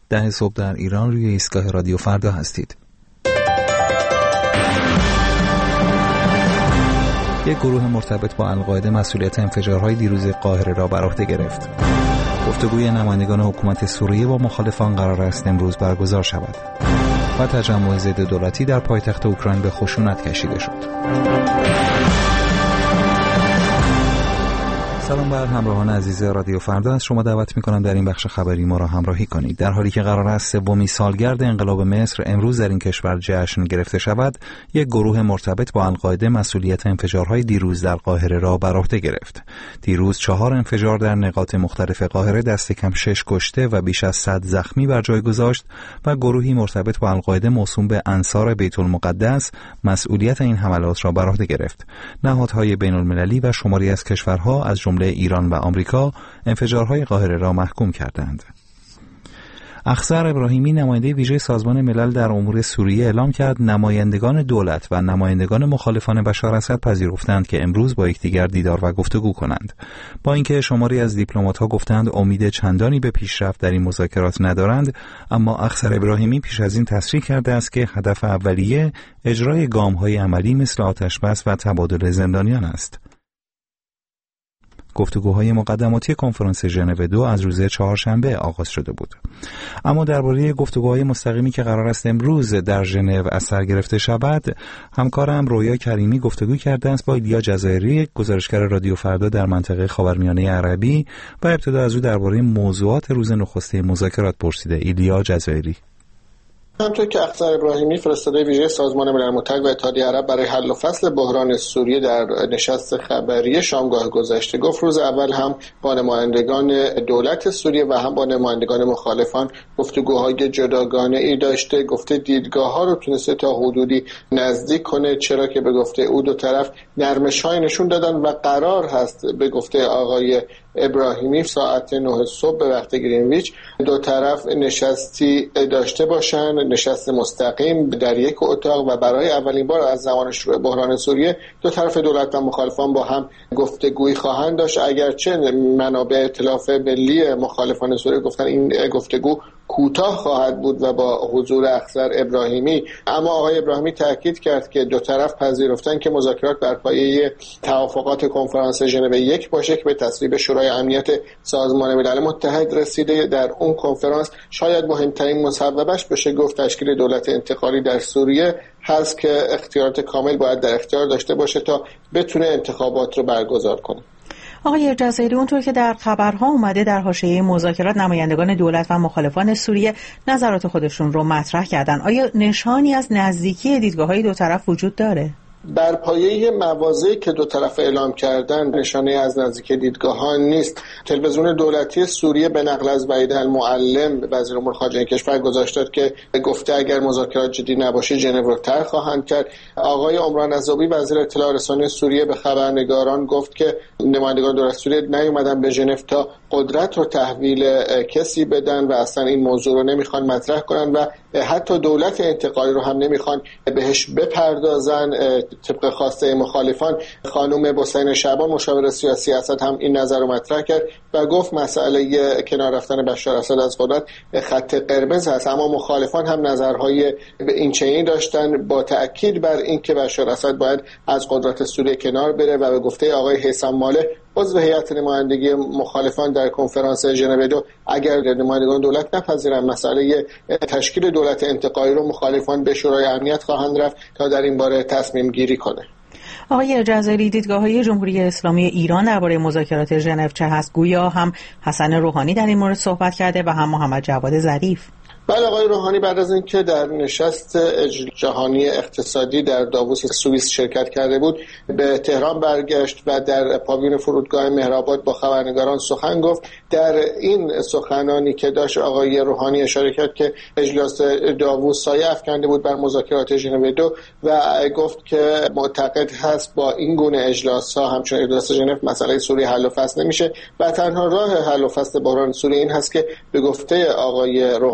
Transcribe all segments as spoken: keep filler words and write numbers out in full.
ده صبح در ایران روی ایستگاه رادیو فردا هستید. یک گروه مرتبط با القاعده مسئولیت انفجارهای دیروز قاهره را بر عهده گرفت. گفتگوی نمایندگان حکومت سوریه با مخالفان قرار است امروز برگزار شود و تجمع ضد دولتی در پایتخت اوکراین به خشونت کشیده شد. سلام بر همراهان عزیز رادیو فردا، از شما دعوت می‌کنم در این بخش خبری ما را همراهی کنید. در حالی که قرار است سومین سالگرد انقلاب مصر امروز در این کشور جشن گرفته شود، یک گروه مرتبط با القاعده مسئولیت انفجارهای دیروز در قاهره را بر عهده گرفت. دیروز چهار انفجار در نقاط مختلف قاهره دست کم شش کشته و بیش از صد زخمی بر جای گذاشت و گروهی مرتبط با القاعده موسوم به انصار بیت المقدس مسئولیت این حملات را بر عهده گرفت. نهادهای بین‌المللی و شماری از کشورها از جمله ایران و آمریکا انفجارهای قاهره را محکوم کردند. اخضر ابراهیمی، نماینده ویژه سازمان ملل در امور سوریه، اعلام کرد نمایندگان دولت و نمایندگان مخالفان بشار اسد پذیرفتند که امروز با یکدیگر دیدار و گفتگو کنند. با اینکه شماری از دیپلمات‌ها گفتند امید چندانی به پیشرفت در این مذاکرات ندارند، اما اخضر ابراهیمی پیش از این تصریح کرده است که هدف اولیه اجرای گام‌های عملی مثل آتش‌بس و تبادل زندانیان است. گفتگوهای مقدماتی کنفرانس ژنو دو از روز چهارشنبه آغاز شده بود. اما درباره گفتگوهای مستقیمی که قرار است امروز در ژنو از سر گرفته شود، همکارم رویا کریمی گفتگو کرده است با ایلیا جزایری، گزارشگر رادیو فردا در منطقه خاورمیانه عربی، و ابتدا از او درباره موضوعات روز نخسته مذاکرات پرسیده. ایلیا جزایری: همونطور که اخضر ابراهیمی، فرستاده ویژه سازمان ملل متحد و اتحادیه عرب برای حل و فصل بحران سوریه در نشست خبری شامگاه گذشته گفت، روز اول هم با نمایندگان دولت سوریه و هم با نمایندگان مخالفان گفتگوهای جداگانه ای داشته. گفته دیدگاه ها رو تونسته تا حدودی نزدیک کنه، چرا که به گفته او دو طرف نرمش‌های نشون دادن و قرار هست به گفته آقای ابراهیمی ساعت نه صبح به وقت گرینویچ دو طرف نشستی داشته باشن، نشست مستقیم در یک اتاق، و برای اولین بار از زمان شروع بحران سوریه دو طرف دولت و مخالفان با هم گفتگویی خواهند داشت. اگرچه منابع ائتلاف ملی مخالفان سوریه گفتن این گفتگو کوتاه خواهد بود و با حضور اخضر ابراهیمی، اما آقای ابراهیمی تاکید کرد که دو طرف پذیرفتن که مذاکرات بر پایه توافقات کنفرانس ژنو یک باشه که به تصویب شورای امنیت سازمان ملل متحد رسیده. در اون کنفرانس شاید مهمترین مسببش بشه گفت تشکیل دولت انتقالی در سوریه هست که اختیارات کامل باید در اختیار داشته باشه تا بتونه انتخابات رو برگزار کنه. آقای جزایری، اونطور که در خبرها اومده در حاشیه مذاکرات نمایندگان دولت و مخالفان سوریه نظرات خودشون رو مطرح کردن. آیا نشانی از نزدیکی دیدگاه‌های دو طرف وجود داره؟ بر پایه مواضعی که دو طرف اعلام کردن نشانه از نزدیکی دیدگاه ها نیست. تلویزیون دولتی سوریه به نقل از وحید المعلم وزیر امور خارجه کشور گزارش که گفته اگر مذاکرات جدی نباشه ژنو رو طرح خواهند کرد. آقای عمران عزابی وزیر اطلاع رسانی سوریه به خبرنگاران گفت که نمایندگان دولت سوریه نیومدن به ژنو تا قدرت رو تحویل کسی بدن و اصلا این موضوع رو نمیخوان مطرح کنن و حتی دولت انتقالی رو هم نمیخوان بهش بپردازن. طبق خواسته مخالفان، خانم بوسین شعبان مشاور سیاسی اسد هم این نظر رو مطرح کرد و گفت مسئله کنار رفتن بشار اسد از قدرت خط قرمز هست، اما مخالفان هم نظرهای به این چنینی داشتن با تأکید بر اینکه بشار اسد باید از قدرت سوریه کنار بره و به گفته آقای حسام ماله عضو هیئت نمایندگی مخالفان در کنفرانس ژنو دو، اگر نمایندگان دولت نپذیرن مسئله تشکیل دولت انتقالی رو، مخالفان به شورای امنیت خواهند رفت تا در این باره تصمیم گیری کنه. آقای جزایری، دیدگاه‌های جمهوری اسلامی ایران درباره مذاکرات ژنو چه هست؟ گویا هم حسن روحانی در این مورد صحبت کرده و هم محمد جواد ظریف. بله، آقای روحانی بعد از اینکه در نشست جهانی اقتصادی در داووس سوئیس شرکت کرده بود به تهران برگشت و در پاویون فرودگاه مهرآباد با خبرنگاران سخن گفت. در این سخنانی که داشت آقای روحانی اشاره کرد که اجلاس داووس سایه افکنده بود بر مذاکرات ژنو دو و گفت که معتقد هست با این گونه اجلاس‌ها همچون اجلاس ژنو مسئله سوریه حل و فصل نمیشه و تنها راه حل و فصل بحران سوریه این هست که به گفته آقای روحانی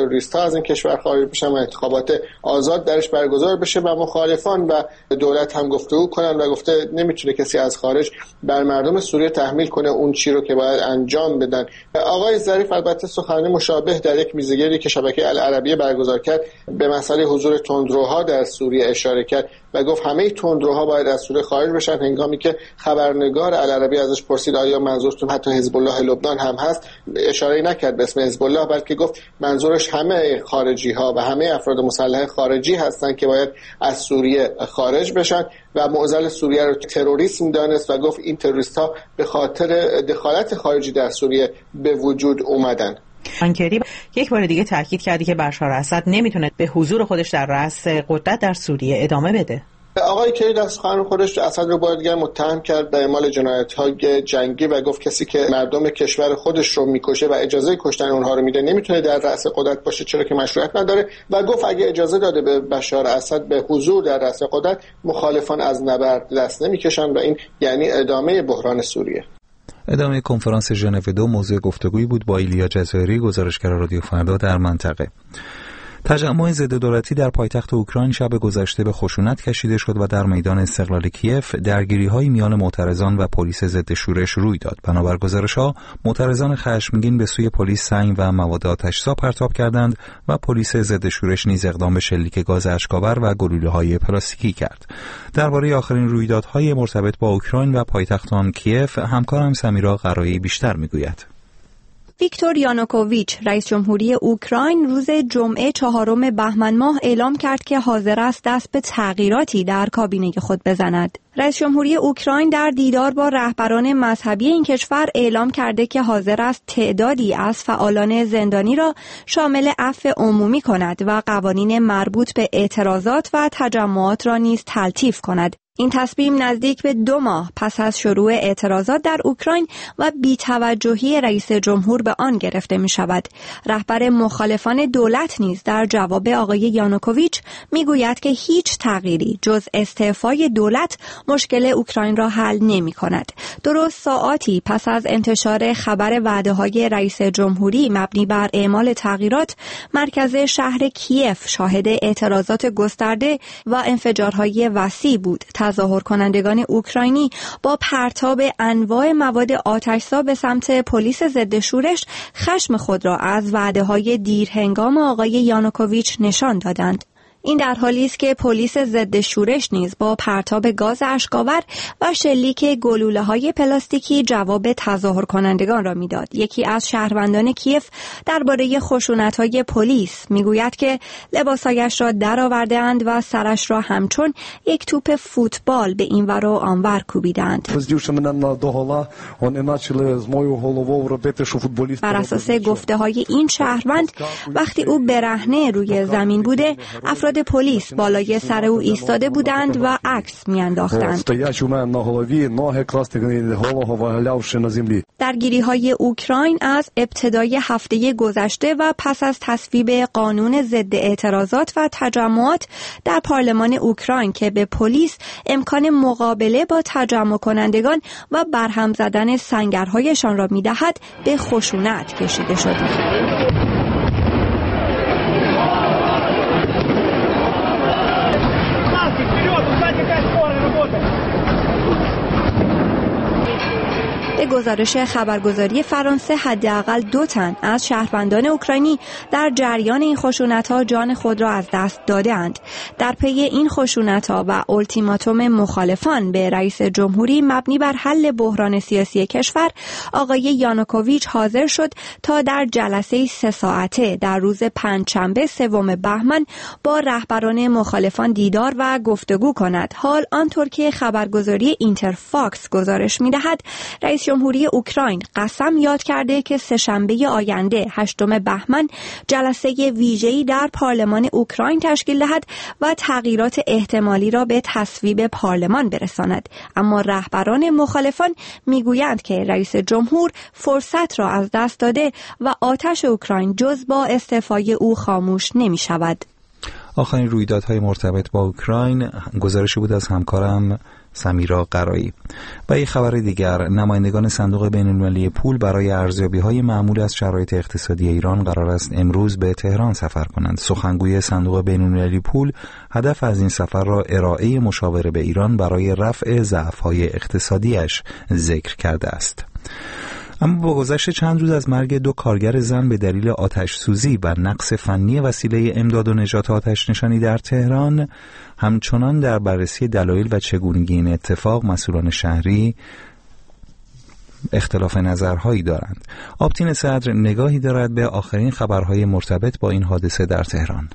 تروریست‌ها از این کشور خارج بشن و انتخابات آزاد درش برگزار بشه و مخالفان و دولت هم گفتگو کنن و گفته نمیتونه کسی از خارج بر مردم سوریه تحمیل کنه اون چی رو که باید انجام بدن. آقای ظریف البته سخنرانی مشابه در یک میزگردی که شبکه العربیه برگزار کرد به مسئله حضور تندروها در سوریه اشاره کرد و گفت همه تندروها باید از سوریه خارج بشن. هنگامی که خبرنگار العربیه ازش پرسید آیا منظورتون حتی حزب الله لبنان هم هست، اشاره نکرد به اسم حزب الله، بلکه گفت منظورش همه خارجی ها و همه افراد مسلح خارجی هستند که باید از سوریه خارج بشن و معضل سوریه رو تروریسم دانست و گفت این تروریست ها به خاطر دخالت خارجی در سوریه به وجود اومدن. انکری یک بار دیگه تاکید کردی که بشار اسد نمیتونه به حضور خودش در رأس قدرت در سوریه ادامه بده. آقای کری در سخن خودش اسد رو بار دیگر متهم کرد به اعمال جنایت‌های جنگی و گفت کسی که مردم کشور خودش رو میکشه و اجازه کشتن اونها رو میده نمیتونه در رأس قدرت باشه، چرا که مشروعیت نداره و گفت اگه اجازه داده به بشار اسد به حضور در رأس قدرت مخالفان از نبرد دست نمیکشن و این یعنی ادامه بحران سوریه. ادامه کنفرانس ژنو دو موضوع گفتگویی بود با ایلیا جزایری، گزارشگر رادیو فردا در منطقه. تجمع ضد دولتی در پایتخت اوکراین شب گذشته به خشونت کشیده شد و در میدان استقلال کیف درگیری‌های میان معترضان و پلیس ضد شورش روی داد. بنابر گزارش‌ها معترضان خشمگین به سوی پلیس سنگ و مواد آتش‌زا پرتاب کردند و پلیس ضد شورش نیز اقدام به شلیک گاز اشک‌آور و گلوله‌های پلاستیکی کرد. درباره آخرین رویدادهای مرتبط با اوکراین و پایتخت آن کیف همکارم سمیرا قرایی بیشتر می‌گوید. ویکتور یانوکوویچ رئیس جمهوری اوکراین روز جمعه چهارم بهمن ماه اعلام کرد که حاضر است دست به تغییراتی در کابینه خود بزند. رئیس جمهوری اوکراین در دیدار با رهبران مذهبی این کشور اعلام کرده که حاضر است تعدادی از فعالان زندانی را شامل عفو عمومی کند و قوانین مربوط به اعتراضات و تجمعات را نیز تلطیف کند. این تصمیم نزدیک به دو ماه پس از شروع اعتراضات در اوکراین و بی‌توجهی رئیس جمهور به آن گرفته می شود. رهبر مخالفان دولت نیز در جواب آقای یانوکوویچ می گوید که هیچ تغییری جز استعفای دولت مشکل اوکراین را حل نمی کند. درست ساعاتی پس از انتشار خبر وعده‌های رئیس جمهوری مبنی بر اعمال تغییرات، مرکز شهر کیف شاهد اعتراضات گسترده و انفجارهای وسیع بود. تظاهر کنندگان اوکراینی با پرتاب انواع مواد آتش‌زا به سمت پلیس ضد شورش خشم خود را از وعده‌های دیرهنگام آقای یانوکوویچ نشان دادند. این در حالی است که پلیس ضد شورش نیز با پرتاب گاز اشک‌آور و شلیک گلوله‌های پلاستیکی جواب تظاهر کنندگان را میداد. یکی از شهروندان کیف درباره خشونت‌های پلیس میگوید که لباسایش را درآورده‌اند و سرش را همچون یک توپ فوتبال به اینور و آنور کوبیدند. بر اساس گفته‌های این شهروند، وقتی او برهنه روی زمین بوده، افراد پلیس بالای سر او ایستاده بودند و عکس میانداختند. درگیری‌های اوکراین از ابتدای هفته گذشته و پس از تصویب قانون ضد اعتراضات و تجمعات در پارلمان اوکراین که به پلیس امکان مقابله با تجمع کنندگان و برهم زدن سنگرهایشان را می‌دهد، به خشونت کشیده شد. به گزارش خبرگزاری فرانسه حداقل دو تن از شهروندان اوکراینی در جریان این خشونت‌ها جان خود را از دست داده‌اند. در پی این خشونت‌ها و التیماتوم مخالفان به رئیس جمهوری مبنی بر حل بحران سیاسی کشور، آقای یانوکوویچ حاضر شد تا در جلسه سه ساعته در روز پنجشنبه سوم بهمن با رهبران مخالفان دیدار و گفتگو کند. حال آنطور که خبرگزاری اینترفاکس گزارش می‌دهد، رئیس جمهوری اوکراین قسم یاد کرده که سه‌شنبه آینده هشتم بهمن جلسه ویژه‌ای در پارلمان اوکراین تشکیل دهد و تغییرات احتمالی را به تصویب پارلمان برساند. اما رهبران مخالفان میگویند که رئیس جمهور فرصت را از دست داده و آتش اوکراین جز با استعفای او خاموش نمی شود. آخرین رویدادهای مرتبط با اوکراین گزارشی بود از همکارم سمیرا قرایی. و یک خبر دیگر، نمایندگان صندوق بین‌المللی پول برای ارزیابی‌های معمول از شرایط اقتصادی ایران قرار است امروز به تهران سفر کنند. سخنگوی صندوق بین‌المللی پول هدف از این سفر را ارائه مشاوره به ایران برای رفع ضعف‌های اقتصادیش ذکر کرده است. اما با گذشت چند روز از مرگ دو کارگر زن به دلیل آتش سوزی و نقص فنی وسیله امداد و نجات آتش نشانی در تهران، همچنان در بررسی دلایل و چگونگی این اتفاق مسئولان شهری اختلاف نظرهایی دارند. آبتین صدر نگاهی دارد به آخرین خبرهای مرتبط با این حادثه در تهران.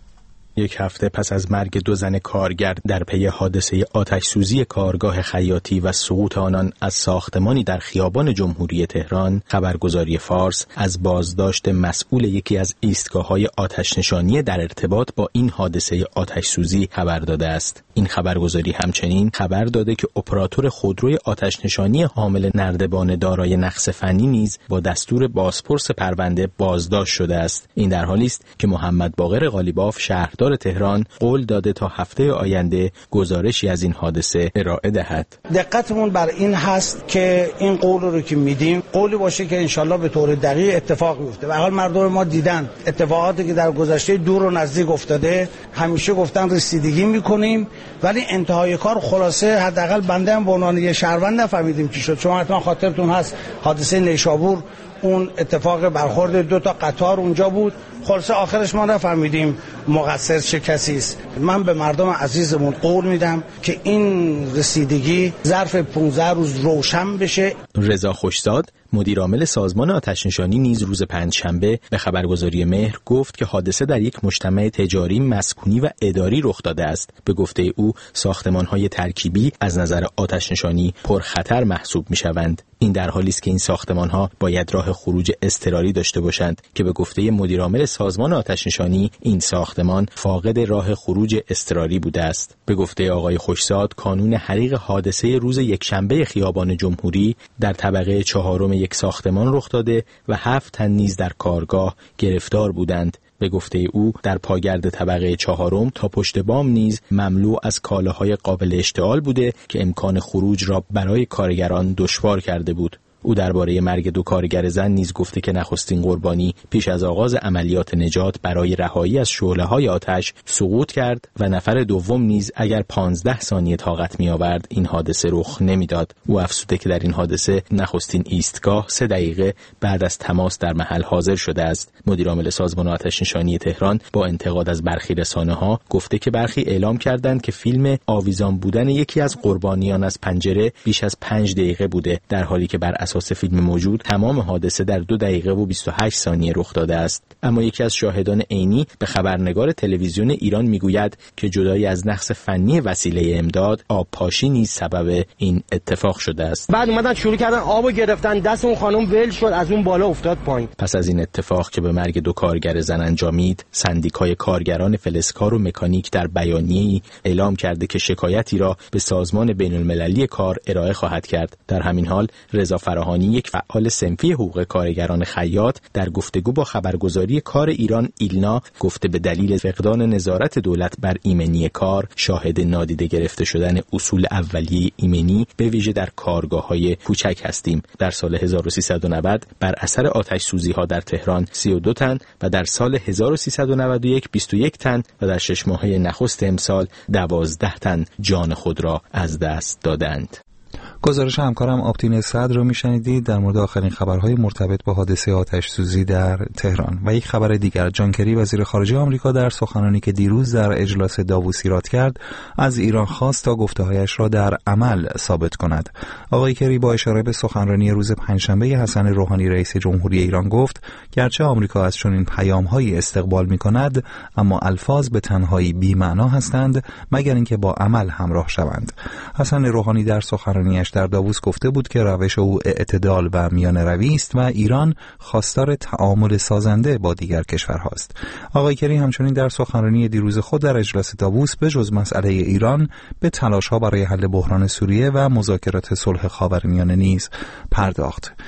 یک هفته پس از مرگ دو زن کارگر در پی حادثه آتش سوزی کارگاه خیاطی و سقوط آنان از ساختمانی در خیابان جمهوری تهران، خبرگزاری فارس از بازداشت مسئول یکی از ایستگاه‌های آتش نشانی در ارتباط با این حادثه آتش سوزی خبر داده است. این خبرگزاری همچنین خبر داده که اپراتور خودروی آتش نشانی حامل نردبان دارای نقص فنی نیز با دستور بازپرس پرونده بازداشت شده است. این در حالی است که محمد باقر قالیباف شهردار تهران قول داده تا هفته آینده گزارشی از این حادثه ارائه دهد. دقتمون بر این هست که این قول رو که میدیم قولی باشه که انشالله به طور دقیق اتفاق بیفته. به هر حال مردم ما دیدن اتفاقاتی که در گذشته دور و نزدیک افتاده، همیشه گفتن رسیدگی میکنیم، ولی انتهای کار خلاصه حداقل بنده هم به عنوان یه شهروند نفهمیدیم چی شد. شما حتما خاطرتون هست حادثه نیشابور، اون اتفاق برخورد دو تا قطار اونجا بود، خلاصه آخرش ما نفهمیدیم مقصر چه کسی است. من به مردم عزیزمون قول میدم که این رسیدگی ظرف پانزده روز روشن بشه. رضا خوشزاد مدیر عامل سازمان آتش‌نشانی نیز روز پنجشنبه به خبرگزاری مهر گفت که حادثه در یک مجتمع تجاری، مسکونی و اداری رخ داده است. به گفته او ساختمان‌های ترکیبی از نظر آتش‌نشانی پرخطر محسوب می‌شوند. این در حالی است که این ساختمان‌ها باید راه خروج اضطراری داشته باشند که به گفته مدیر عامل سازمان آتش‌نشانی این ساختمان فاقد راه خروج اضطراری بوده است. به گفته آقای خوشزاد کانون حریق حادثه روز یکشنبه خیابان جمهوری در طبقه چهارم یک ساختمان رخ داده و هفت تن نیز در کارگاه گرفتار بودند. به گفته او در پاگرد طبقه چهارم تا پشت بام نیز مملو از کالاهای قابل اشتعال بوده که امکان خروج را برای کارگران دشوار کرده بود. او درباره مرگ دو کارگر زن نیز گفته که نخستین قربانی پیش از آغاز عملیات نجات برای رهایی از شعله‌های آتش سقوط کرد و نفر دوم نیز اگر پانزده ثانیه طاقت می‌آورد این حادثه رخ نمی‌داد. او افزوده که در این حادثه نخستین ایستگاه سه دقیقه بعد از تماس در محل حاضر شده است. مدیر عامل سازمان آتش‌نشانی تهران با انتقاد از برخی رسانه‌ها گفته که برخی اعلام کردند که فیلم آویزان بودن یکی از قربانیان از پنجره بیش از پنج دقیقه بوده، در حالی که بر اساس فیلم موجود تمام حادثه در دو دقیقه و بیست و هشت ثانیه رخ داده است. اما یکی از شاهدان عینی به خبرنگار تلویزیون ایران میگوید که جدای از نقص فنی وسیله امداد، آب پاشی نیز سبب این اتفاق شده است. بعد اومدن شروع کردن آبو گرفتن، دست اون خانم ول شد، از اون بالا افتاد پایین. پس از این اتفاق که به مرگ دو کارگر زن انجامید، سندیکای کارگران فلزکار و مکانیک در بیانیه‌ای اعلام کرده که شکایتی را به سازمان بین‌المللی کار ارائه خواهد کرد. در همین حال رضا فراهانی یک فعال صنفی حقوق کارگران خیاط در گفتگو با خبرگزاری کار ایران ایلنا گفته به دلیل فقدان نظارت دولت بر ایمنی کار شاهد نادیده گرفته شدن اصول اولیه ایمنی به ویژه در کارگاه‌های کوچک هستیم. در سال هزار و سیصد و نود بر اثر آتش سوزی‌ها در تهران سی و دو تن و در سال هزار و سیصد و نود و یک بیست و یک تن و در شش ماهه نخست امسال دوازده تن جان خود را از دست دادند. گزارش همکارم آبتین صدر رو میشنیدید در مورد آخرین خبرهای مرتبط با حادثه آتش سوزی در تهران. و یک خبر دیگر، جان کری وزیر خارجه آمریکا در سخنرانی که دیروز در اجلاس داووس ایراد کرد از ایران خواست تا گفته‌هایش را در عمل ثابت کند. آقای کری با اشاره به سخنرانی روز پنجشنبه حسن روحانی رئیس جمهوری ایران گفت گرچه آمریکا از چنین پیام‌هایی استقبال می‌کند اما الفاظ به تنهایی بی‌معنا هستند مگر اینکه با عمل همراه شوند. حسن روحانی در سخنرانیش در داووس گفته بود که روش او اعتدال و میانه‌روی است و ایران خواستار تعامل سازنده با دیگر کشورهاست. آقای کری همچنین در سخنرانی دیروز خود در اجلاس داووس به جز مسئله ایران به تلاش‌ها برای حل بحران سوریه و مذاکرات صلح خاورمیانه نیز پرداخت.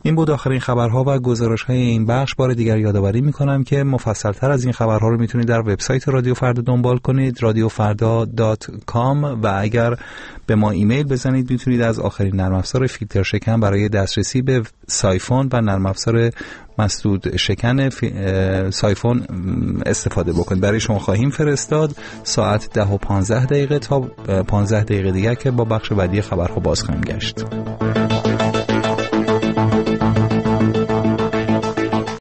این بود آخرین خبرها و گزارش‌های این بخش. بار دیگر یادآوری می‌کنم که مفصل‌تر از این خبرها رو میتونید در وبسایت رادیو فردا دنبال کنید، رادیو فردا دات کام، و اگر به ما ایمیل بزنید میتونید از آخرین نرم افزار فیلتر شکن برای دسترسی به سایفون و نرم افزار مسدود شکن سایفون استفاده بکنید. برای شما خواهیم فرستاد ساعت ده و پانزده دقیقه تا پانزده دقیقه دیگر که با بخش بعدی خبرها باز خواهیم گشت.